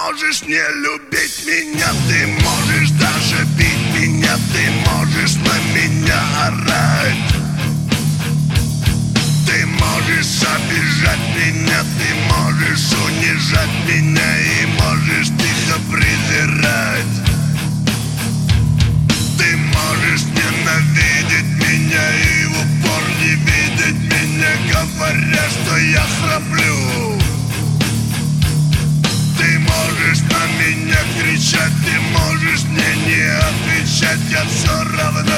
можешь не любить меня, ты можешь даже бить меня, ты можешь на меня орать. Ты можешь обижать меня, ты можешь унижать меня и можешь тихо презирать. Ты можешь ненавидеть меня и в упор не видеть меня, говоря, что я храплю. Ты можешь на меня кричать, ты можешь мне не отвечать, я все равно